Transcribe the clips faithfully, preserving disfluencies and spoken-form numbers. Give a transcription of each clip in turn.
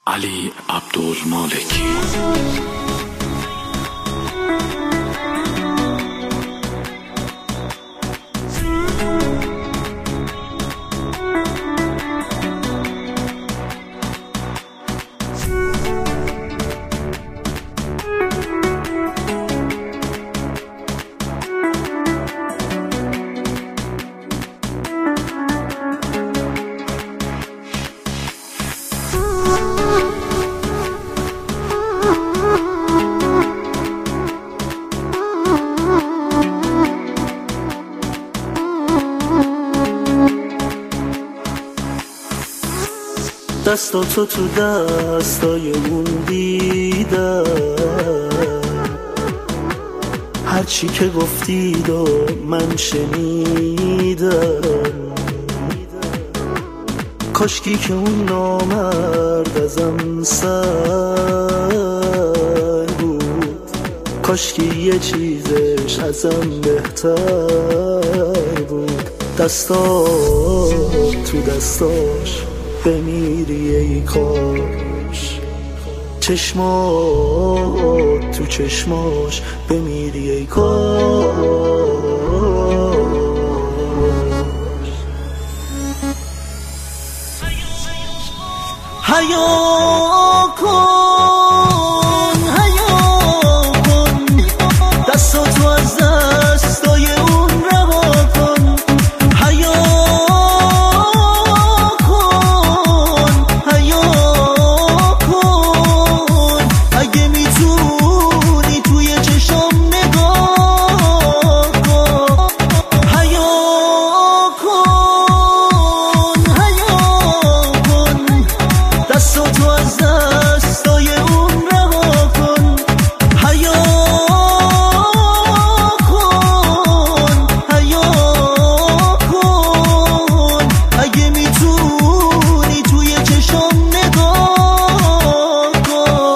علی عبدالمالکی. دستاتو تو دستای اون دیدم، هرچی که گفتید و من شنیدم. کاشکی که اون نامرد ازم سر بود، کاشکی یه چیزش ازم بهتر بود. دستات تو دستاش بمیری ای کاش، چشمات تو چشماش بمیری ای کاش. حیا کن حیا کن، دستاتو از دستای اون رها کن. حیا کن حیا کن، اگه میتونی توی چشام نگاه کن. حیا کن حیا کن، دستاتو از دستای اون رها کن. حیا کن حیا کن، اگه میتونی توی چشام نگاه کن.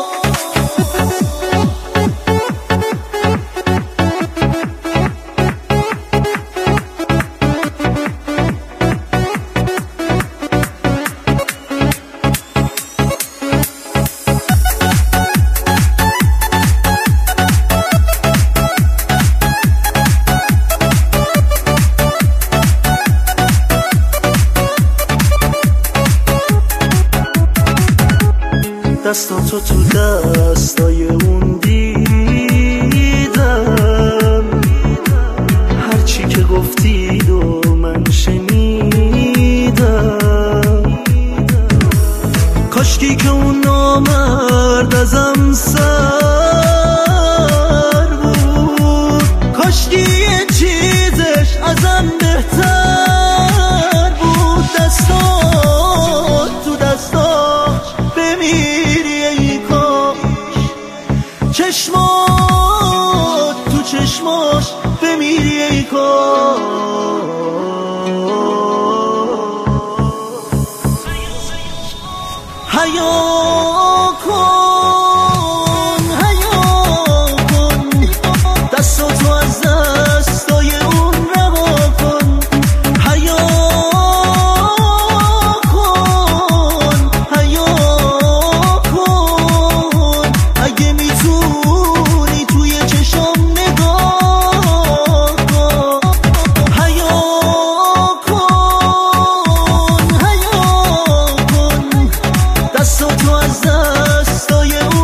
دستاتو تو دستای اون دیدم، هرچی که گفتید و من شنیدم. کاشکی که اون نامرد ازم سر بود، کاشکی یه چیزش ازم بهتر بود. دستات تو دستاش بمیری ای کاش، چشمات تو چشماش بمیری ای کاش. حیا کن حیا کن، دستاتو از دستای اون رها کن. حیا کن حیا کن، اگه میتونی توی چشام نگاه کن. حیا کن حیا کن، دستاتو از دستای